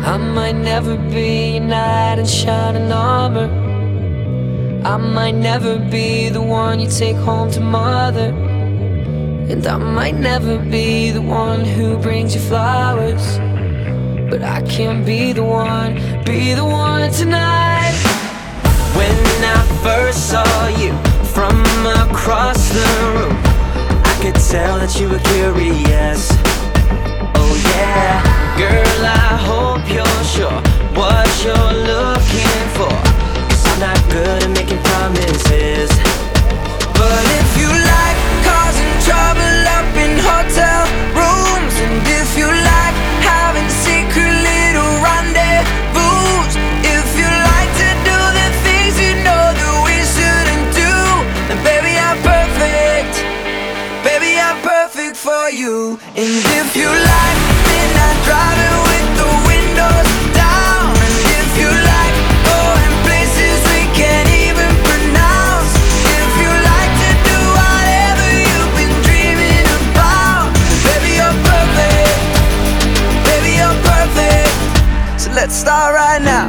I might never be a knight in shining armor. I might never be the one you take home to mother. And I might never be the one who brings you flowers, but I can be the one tonight. When I first saw you from across the room, I could tell that you were curious. Oh yeah, girl, I hope you're sure what you're looking for, 'cause I'm not good at making promises. But if you like causing trouble up in hotel rooms, and if you like having secret little rendezvous, if you like to do the things you know that we shouldn't do, then baby, I'm perfect. Baby, I'm perfect for you. And if you like midnight driving with the windows down, and if you like going places we can't even pronounce, if you like to do whatever you've been dreaming about, baby, you're perfect. Baby, you're perfect. So let's start right now.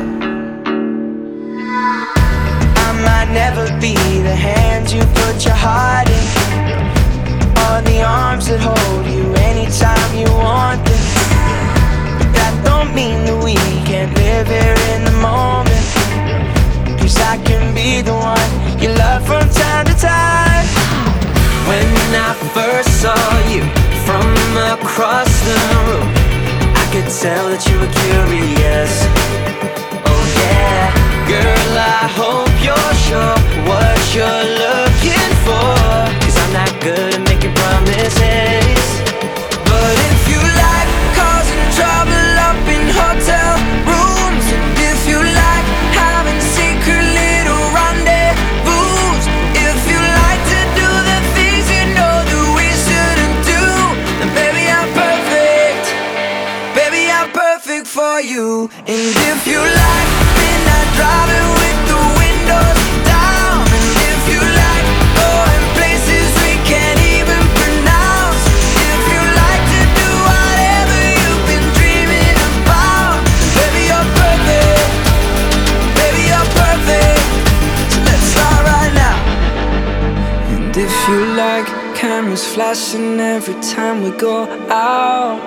I might never be the hand you put your heart in, or the arms that hold you anytime you want them. But that don't mean that we can't live here in the moment, 'cause I can be the one you love from time to time. When I first saw you from across the room, I could tell that you were curious. Oh yeah, girl, I hope you're sure what you're looking for, 'cause I'm not good at making promises. But if you like causing trouble up in hotel rooms, and if you like having secret little rendezvous, if you like to do the things you know that we shouldn't do, then baby, I'm perfect. Baby, I'm perfect for you. And if you like midnight driving with the windows down, and if you like going places we can't even pronounce, if you like to do whatever you've been dreaming about, baby, you're perfect. Baby, you're perfect. So let's start right now. And if you like cameras flashing every time we go out,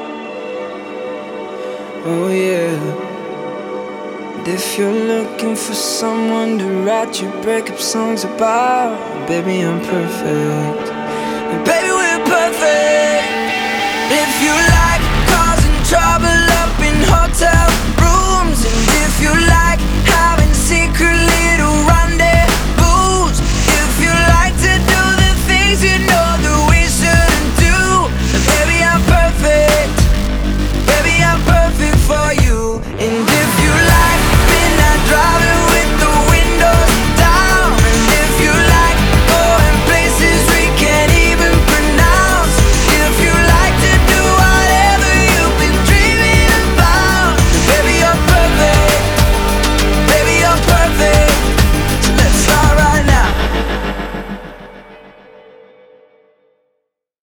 oh yeah. And if you're looking for someone to write your breakup songs about, baby, I'm perfect. And baby, we're perfect. If you like